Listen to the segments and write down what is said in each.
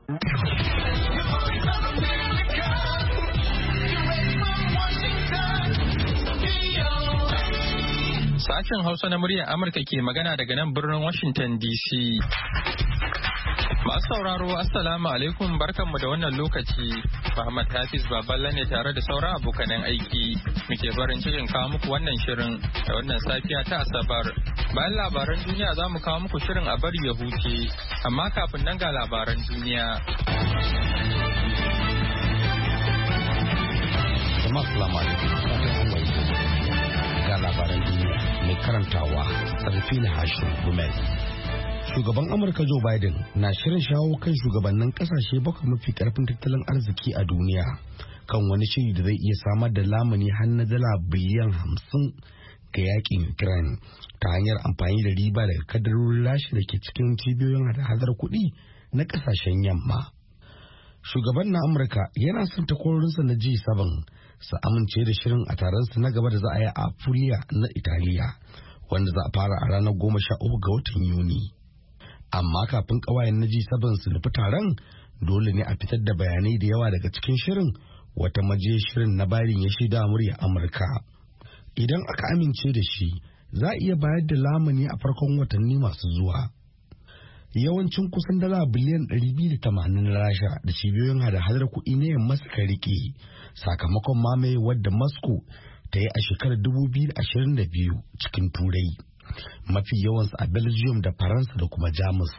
Sashen Hausa na muryar Amurka ke magana daga nan birnin Washington DC. Masu sauraro, Assalamu alaikum, barkanmu da wannan lokaci. Muhammad Hafiz Baballa ne tare da sauran abokanan aiki. Muke barin cikin kawo muku wannan shirin da wannan safiya ta Asabar. Bayan labaran duniya za mu kawo muku shirin a bari ya huce. Amma kafin nan ga labaran duniya. Jama'a assalamu alaikum. Ga labaran duniya mai karantawa Sarfina Hashim Gumel. Shugaban Amurka Joe Biden na shirin shawo kan shugabannin kasashe bakwai mafi karfin tattalin arziki a duniya kan wani shiri da zai iya samar da lamuni har na dala biliyan 50 ga yakin Ukraine ta hanyar amfani da riba daga kadarorin Rasha da ke cikin cibiyoyin hada-hadar kuɗi na kasashen yamma. Shugaban na Amurka yana son takwarorinsa na G7 su amince da shirin a taronsa na gaba da za a yi a Puglia na Italiya, wanda za a fara a ranar 13 ga watan Yuni. Amma kafin ƙawayen na G7 su nufi taron, dole ne a fitar da bayanai da yawa daga cikin shirin, wata majiyar shirin na Biden ya shaida murya Amurka. Idan aka amince da shi, za a iya bayar da lamuni a farkon watanni masu zuwa. Yawancin kusan dala biliyan 280 na Rasha da cibiyoyin hada-hadar kuɗi na yamma suka rike sakamakon mamaye wadda Moscow ta yi a shekarar 2022 cikin Turai, mafi yawansu a Belgium da Faransa da kuma Jamus.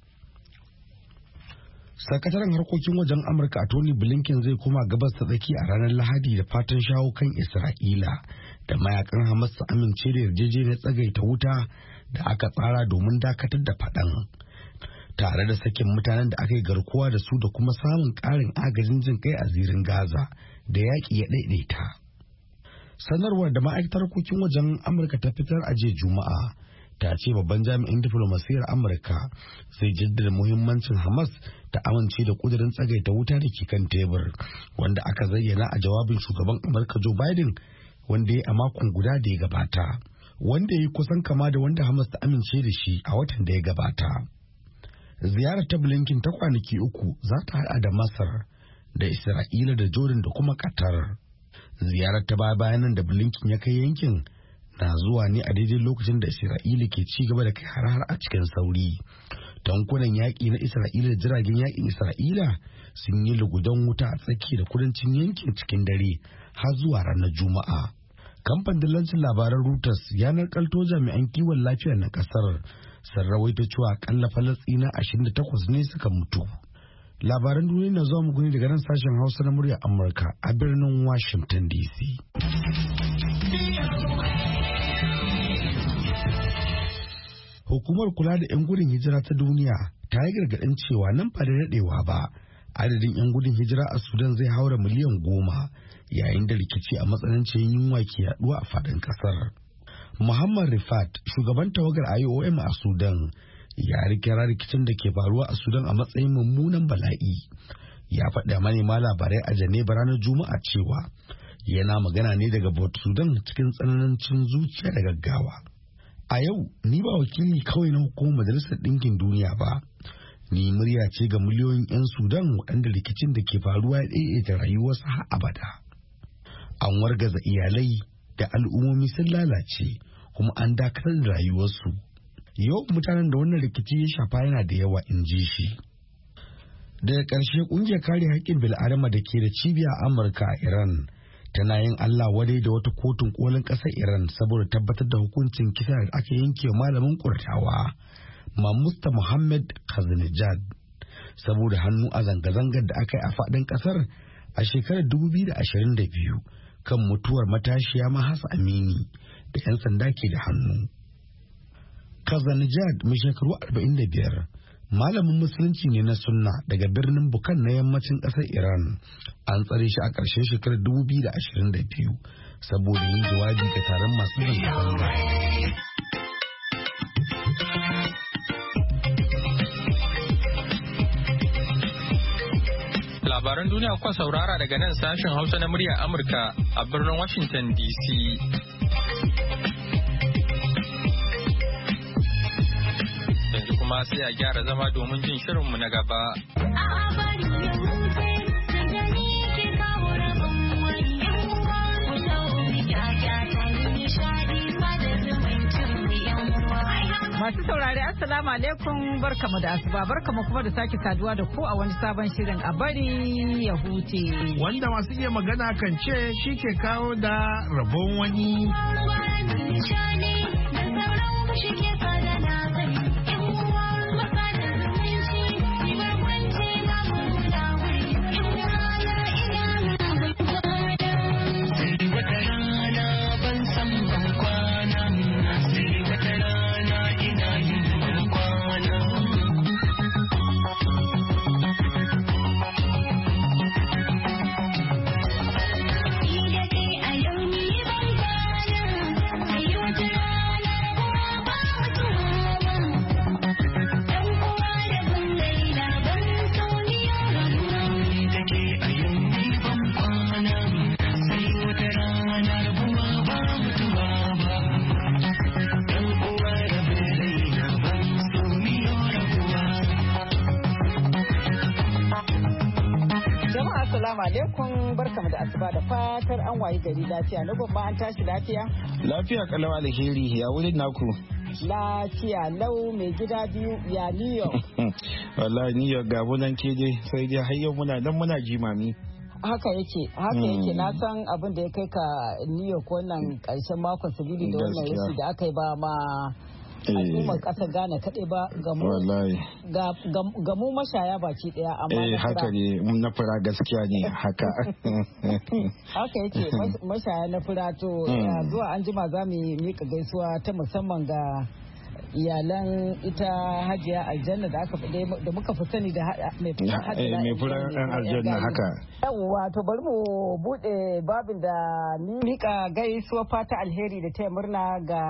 Sakataren harkokin wajen Amurka a Tony Blinken zai koma gabas ta tsaki a ranar Lahadi da fatan shawo kan Isra'ila da mayakan Hamas su amince da yarjejeniyar tsagaita wuta da aka tsara domin dakatar da faɗan, tare da sakin mutanen da aka yi garkuwa da su da kuma samun ƙarin agajin jin kai a zirin Gaza da yaƙi ya ɗaiɗaita. Sanarwar da ma'aikatar harkokin wajen Amurka ta fitar a jiya Juma'a ta ce babban jami'in diflomasiyyar Amurka zai jaddada muhimmancin Hamas ta amince da kudirin tsagaita wuta da ke kan tebur, wanda aka zayyana a jawabin shugaban Amurka Joe Biden wanda ya yi a makon guda da ya gabata, wanda ya yi kusan kama da wanda Hamas ta amince da shi a watan da ya gabata. Ziyarar ta Blinken ta kwanaki 3 za ta haɗa da Masar da Isra'ila da Jordan da kuma Qatar. Ziyarar ta bayanan da Blinken ya kai yankin na zuwa ne a daidai lokacin da Isra'ila ke ci gaba da kai har a cikin sauri. Tankunan yaƙi na Isra'ila da jiragen yaƙin Isra'ila sun yi lugudan wuta a tsaki da kudancin yankin cikin dare har zuwa ranar Juma'a. Kamfanin dillancin labaran Reuters ya nakalto jami'an kiwon lafiya na ƙasar sun rawaito cewa akalla Falasɗina 28 ne suka mutu. Labaran duniya na zuwa muku ne daga nan sashen Hausa na muryar Amurka a birnin Washington DC. Hukumar kula da 'yan gudun hijira ta duniya ta yi gargaɗin cewa nan ba da daɗewa ba, adadin 'yan gudun hijira a Sudan zai haura miliyan 10 yayin da rikici a matsanancin yunwa ke yaduwa a faɗin ƙasar. Muhammad Rifat, shugaban tawagar IOM a Sudan, ya kira rikicin da ke faruwa a Sudan a matsayin mummunan bala'i. Ya faɗa manema labarai a Geneva ranar Juma'a cewa yana magana ne daga Port Sudan cikin tsananin zuciya da gaggawa. A yau, ni ba wakili kawai na hukumar Majalisar Ɗinkin Duniya ba. Ni murya ce ga miliyoyin 'yan Sudan waɗanda rikicin da ke faruwa ya ɗaiɗaita rayuwarsu har abada. An wargaza iyalai da al'ummomi sun lalace kuma an dakatar da rayuwarsu. Yau mutanen da wannan rikici ya shafa yana da yawa, in ji shi. Daga ƙarshe, ƙungiyar kare haƙƙin bil'adama da ke da cibiya a Amurka a Iran tana yin Allah wadai da wata kotun kolin ƙasar Iran saboda tabbatar da hukuncin kisa da aka yanke wa malamin Kurdawa Mahmud Muhammad Khazinejad saboda hannu a zanga-zangar da aka yi a faɗin ƙasar a shekarar 2022 kan mutuwar matashiya Mahsa Amini da 'yan sanda ke da hannu. Khazinejad, mai shekaru 45, malamin musulunci ne na sunna daga birnin Bukan na yammacin ƙasar Iran. An tsare shi a ƙarshen shekarar 2022 saboda yin jawabi ga taron masu zanga-zanga. Labaran duniya kuka saurara daga nan sashen Hausa na muryar Amurka a birnin Washington DC. kuma sai a gyara zama domin jin shirinmu na gaba. Masu saurari Assalamu alaikum, barkamu da asuba, barkamu kuma da sake saduwa da ku a wani sabon shirin a bari ya huce. Wanda masu iya magana kan ce shi ke kawo da rabon wani. alaikum, barkamu da asuba da fatar an wayi gari lafiya. Na gwamma an tashi lafiya? Lafiya kalau alheri, ya wurin naku? Lafiya lau, mai gida biyu ya New York. Wallahi New York ga munan ke dai, sai dai har yau muna nan muna jimami. Haka yake na san abin da ya kai ka New York wannan karshen makon sabili da wannan rashi da aka yi ba ma al'ummar kasar Ghana kaɗai ba ga mu mashaya baki ɗaya amma haka ne na fura gaskiya ne haka haka yake mashaya na fura to zuwa an jima za mu mika gaisuwa ta musamman ga iyalan ita Hajiya Aljanna da muka fi sani da mai furan aljanna haka. Yawwa to bari mu bude babin da ni mika gaisuwa fata alheri da taya murna ga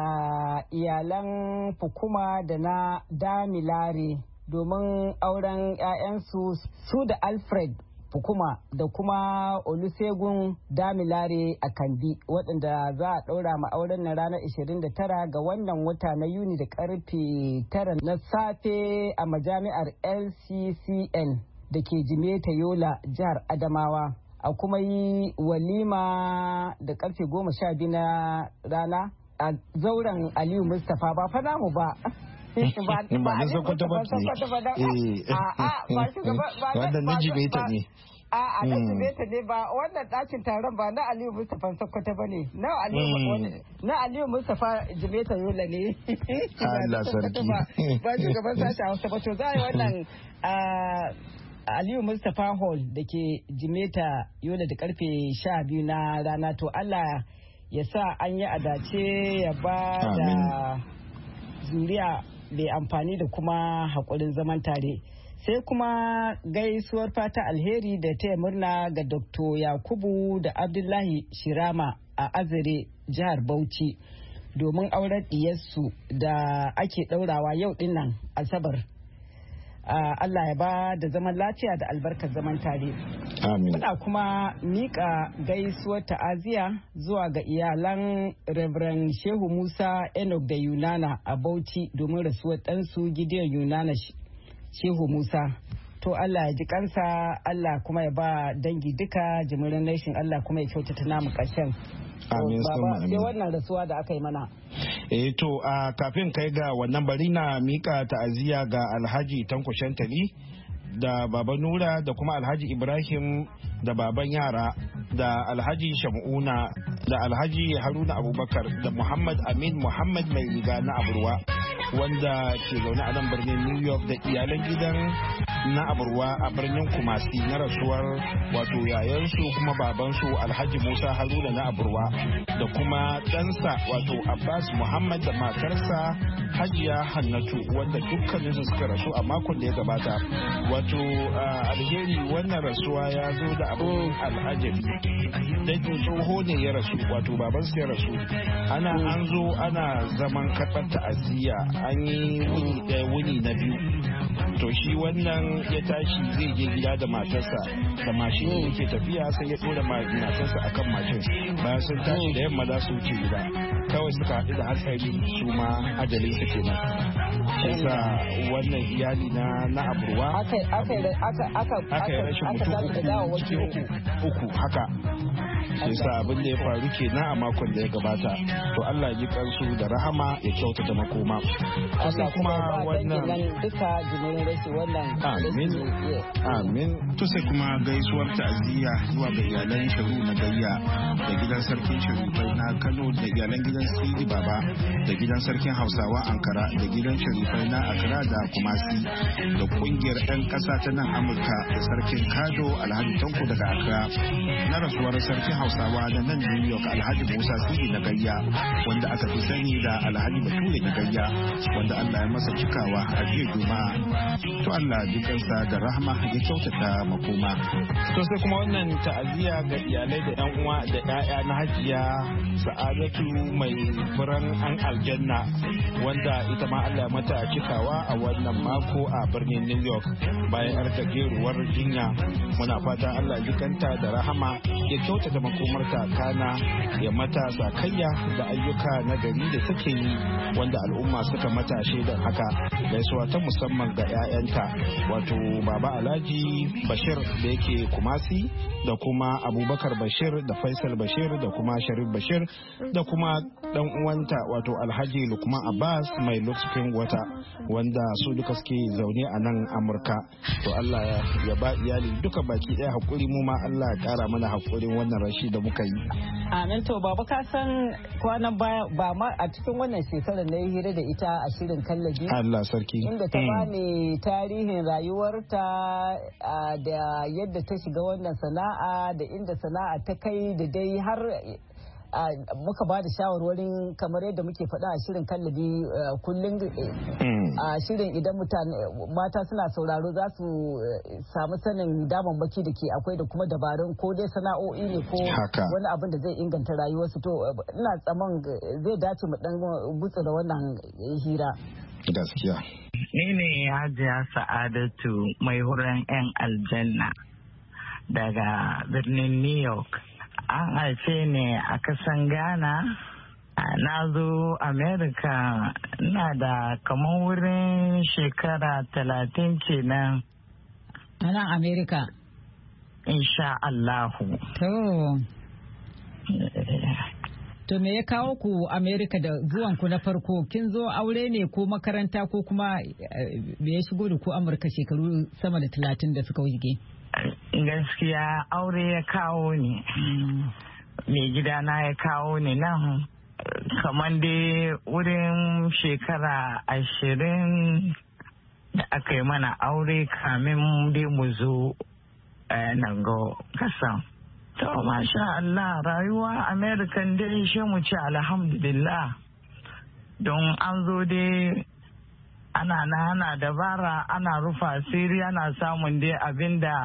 iyalan Fukuma da na Damilare domin auren 'ya'yansu su da Alfred Fukuma da kuma Olusegun Damilare a Kandi waɗanda za a ɗaura ma auren na ranar 29 ga wannan wata na Yuni da karfe 9 na safe a majami'ar LCCN da ke Jimeta Yola jihar Adamawa. A kuma yi walima da karfe 12 na rana a zauren Aliyu Mustapha ba fa namu ba. ba na sokoto ba wanda na jimeta ne a na jimeta ne ba wannan ɗakin taron ba na Aliyu Mustapha sokoto ba ne na Aliyu Mustapha jimeta yola ne Allah sarki ba shugaban sashen Hausa ba to za a yi wannan Aliyu Mustapha Hall da ke jimeta yola da karfe 12 na rana to Allah ya sa an yi adace ya ba da zuriya mai amfani da kuma haƙurin zaman tare. Sai kuma gaisuwar fata alheri da taya murna ga Dr. Yakubu da Abdullahi Shirama a Azare jihar Bauchi domin auren diyarsu da ake ɗaurawa yau dinnan Asabar. Allah ya ba da zaman lafiya da albarkar zaman tare. Amin. Muna kuma mika gaisuwar ta'aziya zuwa ga iyalan Reverend Shehu Musa Enoch da Yunana a Bauchi domin rasuwar ɗansu Gideon Yunana Shehu Musa. To Allah ya ji kansa, Allah kuma ya ba dangi duka jimirin nation, Allah kuma ya kyautata namu ƙarshen. Amin. Sai wannan rasuwa da aka yi mana. To kafin kai ga wannan bari na mika ta'aziyya ga Alhaji Tanko Shantali da Baba Nura da kuma Alhaji Ibrahim da baban yara da Alhaji Shamuna da Alhaji Haruna Abubakar da Muhammad Amin Muhammad mai riga na Aburwa wanda ke zaune a nan birnin New York da iyalan gidan na Aburwa a birnin Kumasi na rasuwar wato yayansu kuma babansu Alhaji Musa Haruna na Aburwa da kuma ɗansa wato Abbas Muhammad da matarsa Hajiya Hannatu wanda dukkaninsu suka rasu a makon da ya gabata. Wato alheri wannan rasuwa ya zo da abin al'ajabi dangin tsoho ne ya rasu wato babansu ya rasu an zo ana zaman karɓar ta'aziyya an yi wuni na biyu to shi wannan ya tashi zai je gida da matarsa da mashin da yake tafiya sai ya ɗora matarsa akan mashin bayan sun tashi da yamma za su wuce gida kawai suka haɗu da hatsari su ma ajalin su kenan sa wannan iyali na aburwa aka yi rashin mutum uku haka. Sai sa abin da ya faru kenan a makon da ya gabata. To Allah ya ji kansu da rahama ya kyauta da makoma. Allah kuma wannan duka jimirin rashi wannan. Amin. To sai kuma gaisuwar ta'aziyya zuwa ga iyalan Sharu na Gayya da gidan sarkin Sharifai na Kano da iyalan gidan Sidi Baba da gidan sarkin Hausawa Ankara da gidan Sharifai na Accra da Kumasi da kungiyar 'yan ƙasa ta nan Amurka da sarkin Kado Alhaji Tanko daga Accra na rasuwar sarkin Hausawa da nan New York Alhaji Musa Sidi na Gayya wanda aka fi sani da Alhaji Bature na Gayya wanda Allah ya masa cikawa a jiya Juma'a. To Allah dukansa da rahama ya kyautata makoma. To sai kuma wannan ta'aziyya ga iyalai da 'yan uwa da 'ya'ya na Hajiya Sa'adatu mai furan an aljanna wanda ita ma Allah ya mata cikawa a wannan mako a birnin New York bayan yar gajeruwar jinya. Muna fata Allah ya jikanta da rahama ya kyautata makomarta kana ya mata sakayya da ayyuka na gari da take yi wanda al'umma suka mata shaidan haka. Gaisuwa ta musamman ga 'ya'yanta wato Baba Alhaji Bashir da yake Kumasi da kuma Abubakar Bashir da Faisal Bashir da kuma Sharif Bashir da kuma dan uwanta wato Alhaji Lukman Abbas mai Luxpring wata wanda su duka suke zaune a nan Amurka. To Allah ya ba iyali duka baki ɗaya hakuri, mu ma Allah ya kara mana hakurin wannan rashi da muka yi. Amin. To baba ka san kwanan baya ba ma a cikin wannan shekarar na yi hira da ita a shirin Kallabi. Allah sarki. Inda ta bani tarihin rayuwarta da yadda ta shiga wannan sana'a da inda sana'a ta kai da dai har muka ba da shawarwarin kamar yadda muke faɗa a shirin Kallabi kullum a shirin idan mata suna sauraro za su samu sanin damammaki da ke akwai da kuma dabarun ko dai sana'o'i ne ko wani abin da zai inganta rayuwarsu. To ina tsaman zai dace mu dan gutsura wannan hira. Gaskiya. Ni ne Hajiya Sa'adatu mai huran 'yan aljanna daga birnin New York. An haife ni a kasan Ghana. Na zo America ina da kamar wurin shekara 30 kenan. A nan America? Insha Allahu. To me ya kawo ku America da zuwan ku na farko? Kin zo aure ne ko makaranta ko kuma me ya shigo da ku Amurka shekaru sama da 30 da suka wuce? Gaskiya aure ya kawo ni. Mai gidana ya kawo ni nan kamar dai wurin shekara 20 da aka yi mana aure kamin dai mu zo nan ga kasan. To masha Allah rayuwa American dai shi mu ce alhamdulillah don an zo dai ana dabara ana rufa asiri ana samun dai abinda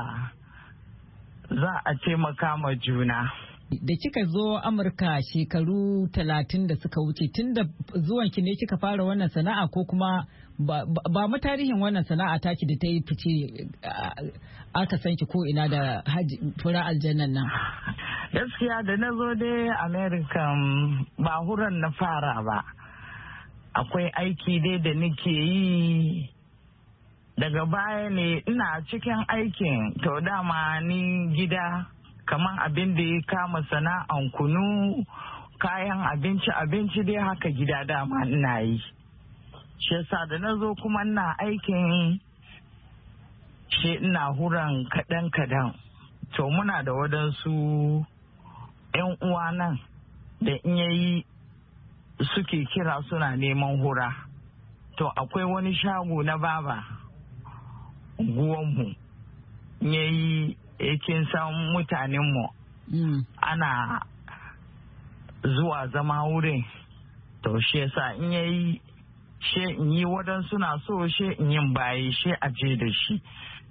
za a taimaka ma juna. Da kika zo Amurka shekaru 30 da suka wuce tun da zuwanki ne kika fara wannan sana'a ko kuma ba mu tarihin wannan sana'a taki da ta yi fice aka san ki ko ina da fura aljannan nan? Gaskiya da na zo dai America ba huran na fara ba. Akwai aiki dai da nake yi daga baya ne ina cikin aikin to dama ni gida kamar abin da ya kama sana'an kunu kayan abinci dai haka gida dama ina yi. Shi yasa da na zo kuma ina aikin shi ina huran kadan to muna da wadansu 'yan uwa nan da in yayi suke kira suna neman hura. To akwai wani shago na baba guwanmu yayi yakin san mutanenmu ana zuwa zama wurin. To shi yasa in yayi she in yi waɗansu na so she in yin baye she a je da shi.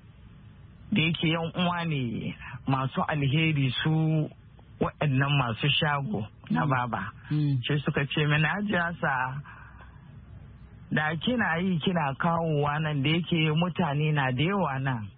Da yake yan uwa ne masu alheri su waɗannan masu shago na baba. Shi suka ce mini Hajiyasa da kina yi kina kawowa nan da yake mutane na da yawa nan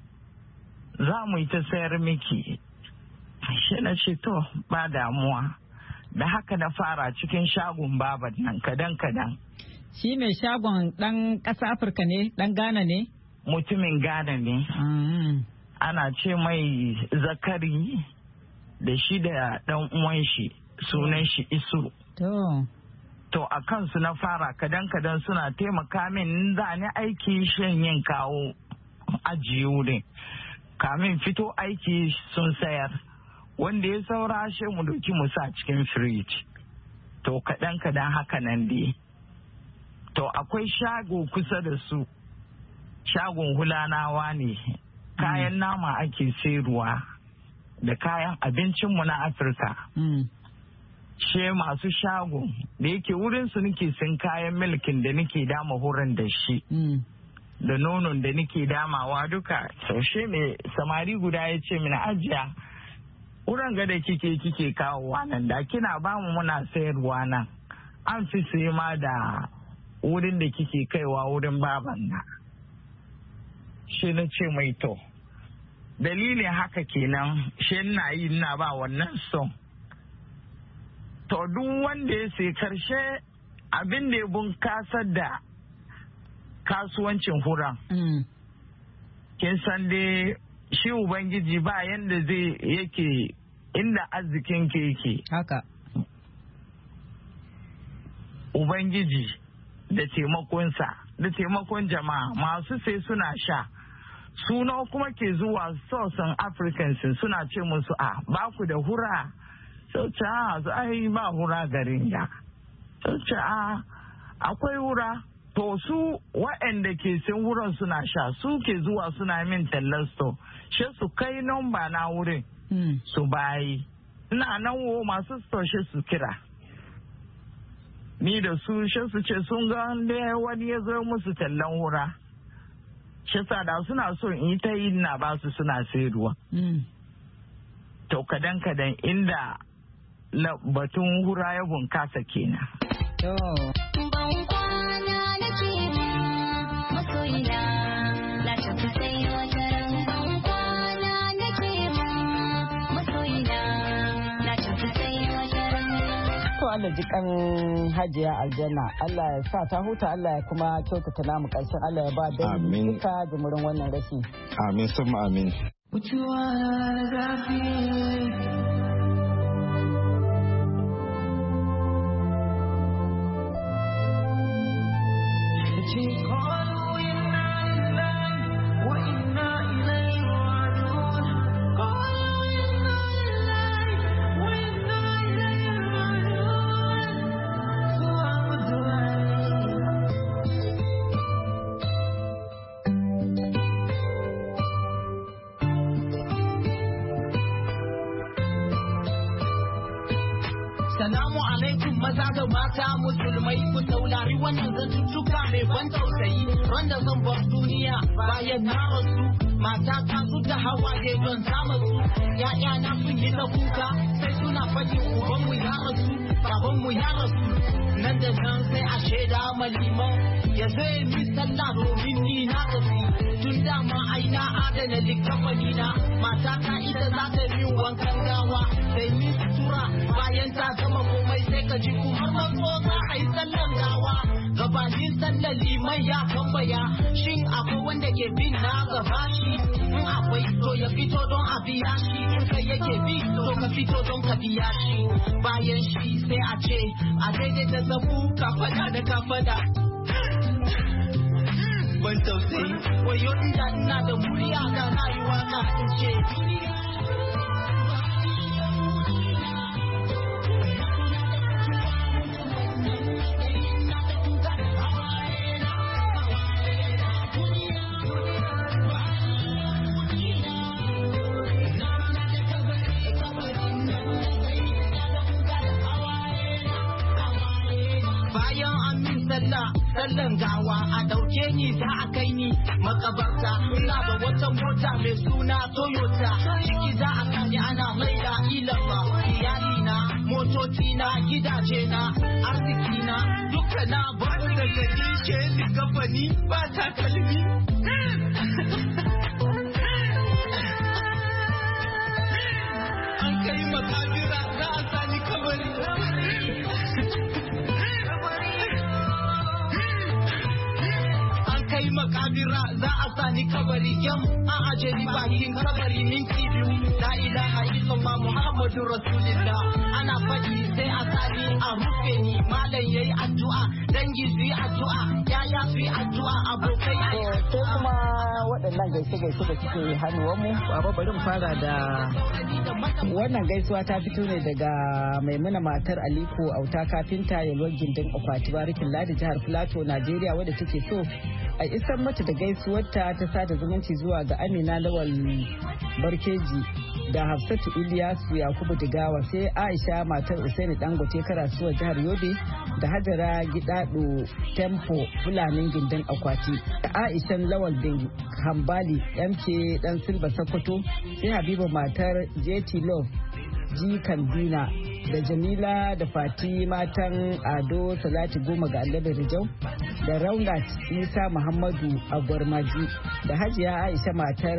za mu yi ta sayar miki. Shi na ce to ba damuwa. Da haka na fara cikin shagon baban nan kadan. Shi mai shagon ɗan ƙasa Afirka ne, ɗan Ghana ne? Mutumin Ghana ne. Ana ce mai Zakari da shi da ɗan uwan shi sunan shi Isu. To a kansu na fara kadan suna taimaka min za ni aiki shan yin kawo ajiye wurin. Kamin fito aiki sun sayar. Wanda ya saura shi mu doki mu sa cikin firij. To kadan haka nan dai. To akwai shago kusa da su. Shagon hulanawa ne. Kayan nama ake sayarwa da kayan abincinmu na Afirka. She masu shago da yake wurin su nake sin kayan milkin da nake dama horon da shi. Da nonon da nake damawa duka. She mai samari guda ya ce mini ajiya. Wurin ga da kike kawowa nan da kina bamu muna sayarwa nan. An fi sai ma da wurin da kike kaiwa wurin baban na. Shi na ce mai to. Dalilin haka kenan shi ina ba wannan son. To duk wanda ya sai karshe abin da ya bunkasar da kasuwancin hura. Kin san dai shi Ubangiji ba yanda zai yake inda arzikin ke yake. Haka. Ubangiji da taimakonsa da taimakon jama'a masu sai suna sha. Suna kuma ke zuwa sosan Africans suna ce musu ba ku da hura. Sau ce ai ba hura garin ya. Sau ce akwai hura. To su waɗanda ke sin wurin suna sha su ke zuwa suna min tallasto. She su kai nomba na wurin su bayi. Ina nan wo masu she su kira. Ni da su she su ce sun ga wani ya zo musu tallan hura. Shisa da suna so in yi ta yi na ba su suna sayarwa. To kadan inda batun hura ya bunkasa kenan. Ban kwana nake masoyina na tafi sai wata ran. Ban kwana nake masoyina na tafi sai wata ran. To Allah ji kan Hajiya Aljanna, Allah ya sa ta huta, Allah ya kuma kyautata namu ƙarshen, Allah ya ba da duka jimurin wannan rashi. Amin sun amin. Salamu alaikum maza da mata musulmai ku saurari wannan zantuttuka mai ban tausayi wanda zan bar duniya bayan na rasu mata ta su da hawaye don samu su ya'ya na sun yi ta kuka sai suna faɗi ubanmu ya rasu babanmu ya rasu nan da nan sai a shaida maliman ya zai mi sallah domin ni na rasu tun dama ai na adana likafani na mata ta ita za ta yi wankan gawa sai mi sutura bayan ta gama komai sai ka ji kuma manzo za a yi sallan gawa gabanin sallan liman ya tambaya shin akwai wanda ke bin na gaba shi in akwai to ya fito don a biya shi in kai yake bi to ka fito don ka biya shi bayan shi sai a ce a daidai da zabu ka fada da ka fada ban tausayi wayo inda ina da murya da na yi waka in ce sallan gawa a dauke ni za a kai ni makabarta ina da wata mota mai suna Toyota ciki za a kani ana mai da ilaba iyali na motoci na gidaje na arziki na duka na ba da gani ke ni gafani ba ta kalmi an kai makabira za a sani kabari hira za a sani kabari yam a ajali bakin kabari minti biyu la ilaha illallah muhammadur rasulullah ana faɗi sai a sani a rufe ni malam yayi addu'a dangi su yi addu'a yaya su yi addu'a abokai ko kuma waɗannan gaishe-gaishe da suke hannuwanmu baba bari mu fara da wannan gaisuwa ta fito ne daga maimuna matar aliko auta kafinta yalwar gindin akwati barikin ladi jihar filato najeriya wadda take so a isar mata da gaisuwarta ta sada zumunci zuwa ga amina lawal barkeji da hafsatu iliyasu yakubu digawa sai aisha matar usaini dangote karasuwar jihar yobe da hajara gidado tempo fulanin gindin akwati da aishan lawal bin hambali mk dan silba sokoto sai habiba matar jt love ji kandina da jamila da fati matan ado salati goma ga annabi rijau da raunat isa muhammadu a gwarmaji da hajiya aisha matar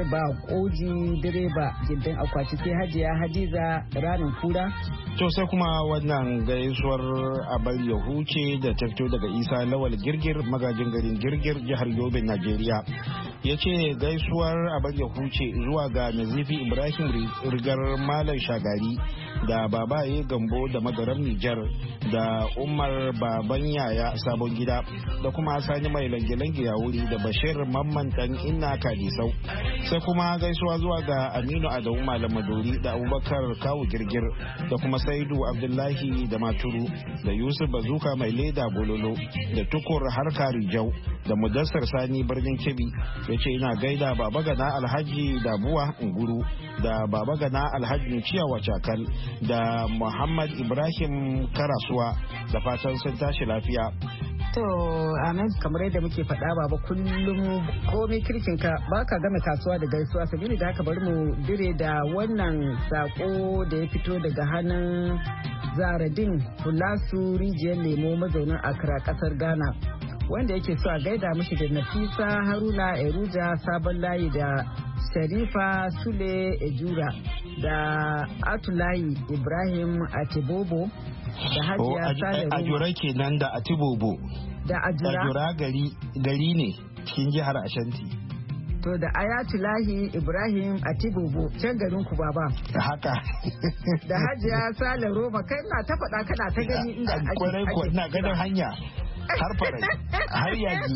bakoji direba gindin akwati sai hajiya hadiza ranin kura. To sai kuma wannan gaisuwar abar ya huce da ta fito daga isa lawal girgir magajin garin girgir jihar yobe najeriya ya ce gaisuwar abar ya huce zuwa ga nazifi ibrahim rigar malam shagari da babaye gambo da madaram nijar da umar baban yaya sabon gida da kuma sani mai lange-lange ya wuri da bashir mamman dan inna kadisau sai kuma gaisuwa zuwa ga aminu adamu malam madori da abubakar kawu girgir da kuma saidu abdullahi da maturu da yusuf bazuka mai leda bololo da tukur harka rijau da mudassar sani birnin kebbi ya ce ina gaida baba gana alhaji dabuwa nguru da baba gana alhaji ciyawa cakal da muhammad ibrahim karasuwa da fatan sun tashi lafiya. To anan kamar yadda muke faɗa baba kullum komai kirkinka ba ka gama kasuwa da gaisuwa sabili da haka bari mu dire da wannan sako da ya fito daga hannun Zaradin Fulasu rijiyar lemo mazaunin Accra kasar Ghana wanda yake so a gaida mishi da Nafisa Haruna Eruja Sabon Layi da Sharifa Sule Ejura da Atulayi Ibrahim Atibobo da Hajiya Sale Ajura kenan da Atibobo da Ajura gari ne cikin jihar Ashanti. To da Ayatulahi Ibrahim Atibobo can garin ku baba. Haka. Da Hajiya Sale Roma kai na ta faɗa kana ta gani inda ake. Kwarai ko ina ganin hanya. Har farai har yaji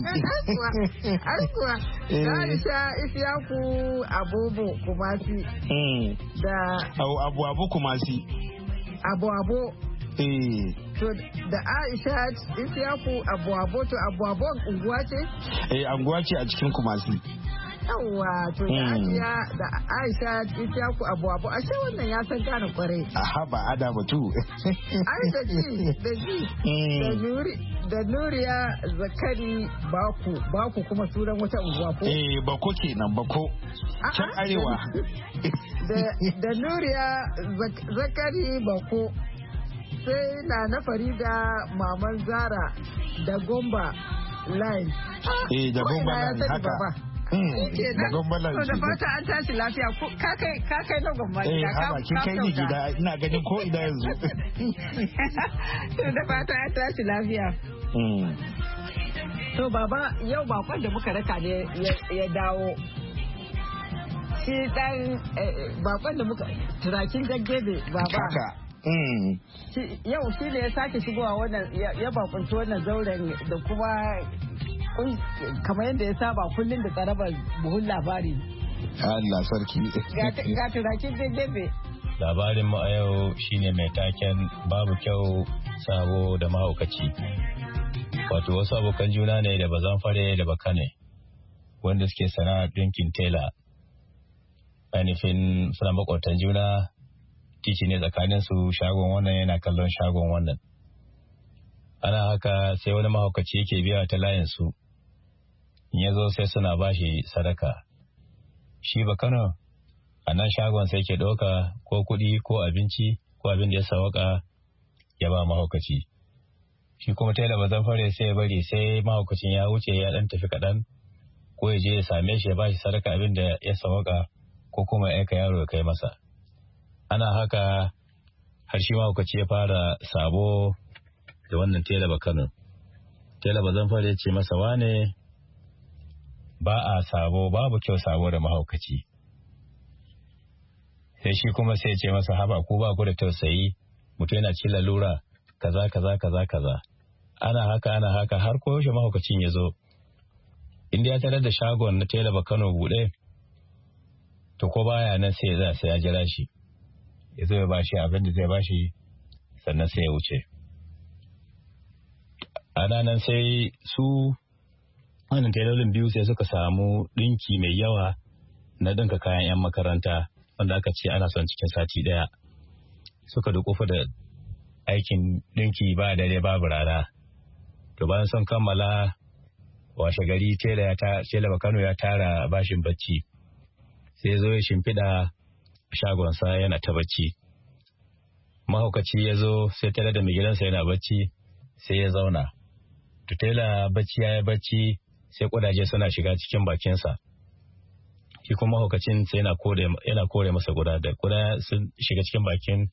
har kuwa da Aisha Isiyaku Abobo Kumasi da Abu Kumasi Abu to da Aisha Isiyaku Abu to Abu unguwa ce unguwa ce a cikin Kumasi. Yawwa to da Aisha da Aisha Isiyaku Abu ashe wannan ya san gane kwarai. Aha ba ada batu. Ai da ji da Nuriya Zakari Baku kuma sunan wata unguwa ko? Bako kenan Bako can arewa. Da Nuriya Zakari Bako sai na Farida Maman Zara da Gomba Line. Da Gomba Line haka. Da Gomba Line. Da fata an tashi lafiya ka kai na Gomba gida. Kin kai ni gida ina ganin ko ina yanzu. Da fata an tashi lafiya. To baba yau bakon da muka raka ne ya dawo. Shi dan bakon da muka turakin gaggebe baba. Yau shi ne ya sake shigowa wannan ya bakunci wannan zauren da kuma kamar yadda ya saba kullum da tsarabar buhun labari. Allah sarki. Ga turakin gaggebe. Labarin mu a yau shine mai taken babu kyau sabo da mahaukaci. Wato wasu abokan juna ne da bazan fare da baka ne wanda suke sana'ar ɗinkin tela. Ainihin suna makwabtan juna titi ne tsakanin su shagon wannan yana kallon shagon wannan. Ana haka sai wani mahaukaci yake biya ta layin su. Ya zo sai suna bashi sadaka. Shi bakano a nan shagon sai ke ɗauka ko kuɗi ko abinci ko abin da ya sawaka ya ba mahaukaci. Shi kuma tela bazan fare sai ya bari sai mahaukacin ya wuce ya ɗan tafi kaɗan ko ya je ya same shi ya ba shi sadaka abin da ya sawaka ko kuma ya aika yaro ya kai masa. Ana haka har shi mahaukaci ya fara sabo da wannan tela bakano. Tela bazan fare ya ce masa wane ba a sabo, babu kyau sabo da mahaukaci. Sai shi kuma sai ce masa haba ku ba ku da tausayi, mutum yana cikin lalura kaza kaza kaza kaza. Ana haka har koyaushe mahaukacin ya zo. Inda ya tarar da shagon na tela Bakano buɗe, to ko baya nan sai ya jira shi. Ya zo ya bashi abin da zai bashi sannan sai ya wuce. Ana nan sai su wannan telolin biyu sai suka samu ɗinki mai yawa na ɗinka kayan 'yan makaranta wanda aka ce ana son cikin sati ɗaya. Suka dukufa da aikin ɗinki ba dare babu rana. To bayan sun kammala washe gari tela Bakano ya tara bashin bacci. Sai zo ya shimfiɗa shagonsa yana ta bacci. Mahaukaci ya zo sai tare da mai gidansa yana bacci sai ya zauna. To tela bacci ya yi bacci sai kudaje suna shiga cikin bakinsa. Shi kuma mahaukacin sai yana kore masa guda da kuda sun shiga cikin bakin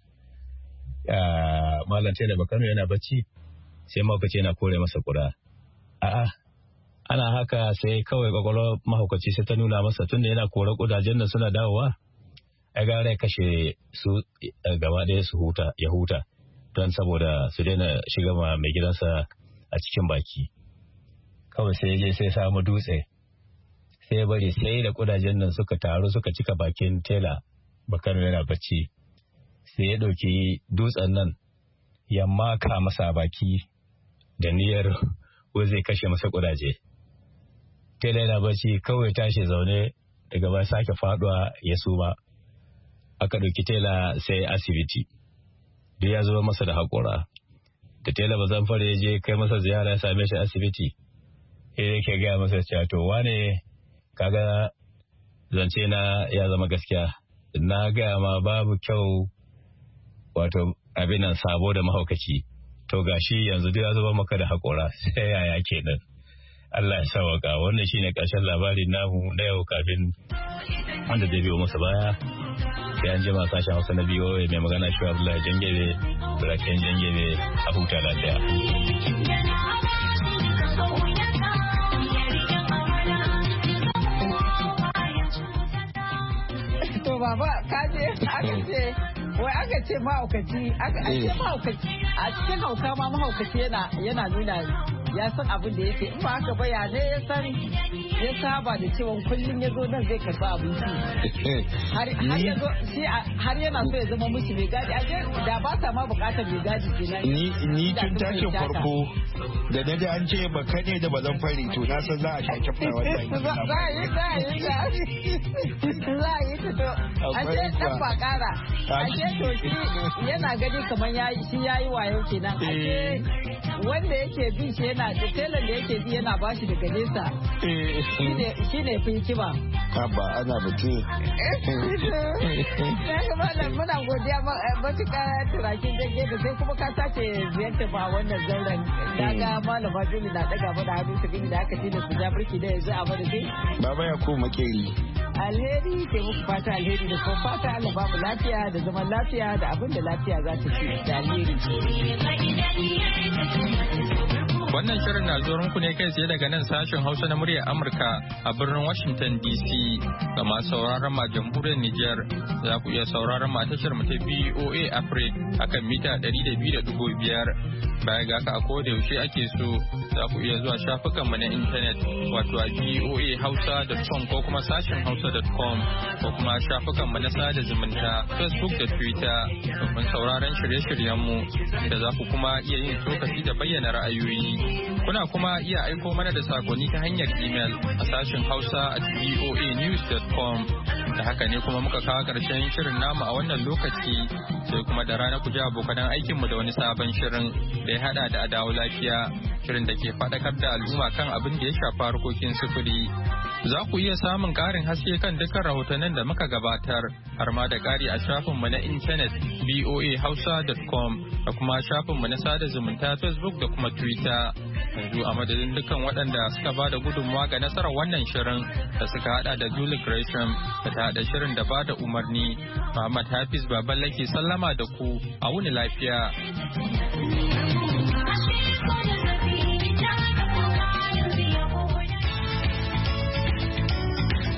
Malam Tela Bakano yana bacci sai mahaukaci yana kore masa kuda. Ana haka sai kawai kwakwalwar mahaukaci sai ta nuna masa tunda yana kore kudajen nan suna dawowa. Ya gara ya kashe su gaba ɗaya ya huta don saboda su daina shiga mai gidansa a cikin baki. Kawai sai je sai samu dutse sai bari sai da kudajen nan suka taru suka cika bakin Tela Bakano yana bacci. Sai ya ɗauki dutsen nan ya maka masa baki da niyyar ko zai kashe masa kudaje. Tela yana bacci kawai tashi zaune daga baya sake faduwa ya suma. Aka ɗauki Tela sai asibiti. Duk ya zo masa da haƙura. Da Tela Bazamfare ya je kai masa ziyara ya same shi asibiti. Yake gaya masa cewa to wane kaga zance na ya zama gaskiya. Na gaya ma babu kyau wato abin nan sabo da mahaukaci. To gashi yanzu duk ya zo maka da haƙura sai yaya kenan. Allah ya sawaka wannan shine ƙarshen labarin namu na yau kafin wanda zai biyo masa baya. Sai an jima sashen Hausa na BOA mai magana shi Abdullahi Jangebe, Buraken Jangebe a huta lafiya. To baba kaje aka ce mahaukaci a cikin hauka ma mahaukaci yana nuna ya san abin da yake in ba haka ba ya ne ya saba da cewa kullum ya zo nan zai karba abinci har yana so ya zama mushi mai gadi da ba sa ma bukatar mai gadi kenan ni tun tashin farko da na an ce baka ne da bazan fari to na san za a shake fara wannan za a yi to ashe dan ba kara ashe to shi yana gani kamar shi yayi wayo kenan ashe wanda yake bi shi yana da telan da yake bi yana bashi daga nesa shi ne fi kiba ba ana batu muna godiya matuƙa turakin jirgin da sai kuma ka sace ziyarta ba wannan zauren daga malama Juli na daga mana hannu su gini da aka tilas su ja birki da yanzu a madadin baba ya ko makeri alheri ke muku fata alheri da kuma fata Allah ba mu lafiya da zaman lafiya da abin da lafiya za ta ci da alheri. Wannan shirin na zuwa muku ne kai tsaye daga nan sashen Hausa na muryar Amurka a birnin Washington DC. Ga masu sauraron ma jamhuriyar Nijar za ku iya sauraron ma tashar mu ta BOA Africa akan mita 200.5. Baya ga haka a koda yaushe ake so za ku iya zuwa shafukan mu na intanet wato a boahausa.com ko kuma sashen hausa.com ko kuma shafukan mu na sada zumunta Facebook da Twitter domin sauraron shirye-shiryen mu da za ku kuma iya yin tsokaci da bayyana ra'ayoyi. Kuna kuma iya aiko mana da sakonni ta hanyar email a sashen hausa@boanews.com. Da haka ne kuma muka kawo ƙarshen shirin namu a wannan lokaci sai kuma da rana ku ji abokan aikinmu da wani sabon shirin da ya hada da adawo lafiya shirin da ke faɗakar da al'umma kan abin da ya shafa harkokin sufuri. Za ku iya samun ƙarin haske kan dukkan rahotannin da muka gabatar har ma da ƙari a shafinmu na intanet boahausa.com da kuma shafinmu na sada zumunta Facebook da kuma Twitter. Yanzu a madadin dukkan waɗanda suka ba da gudunmawa ga nasarar wannan shirin da suka hada da Julie Gresham da ta hada shirin da ba da umarni. Muhammad Hafiz Baballe ke sallama da ku a wuni lafiya.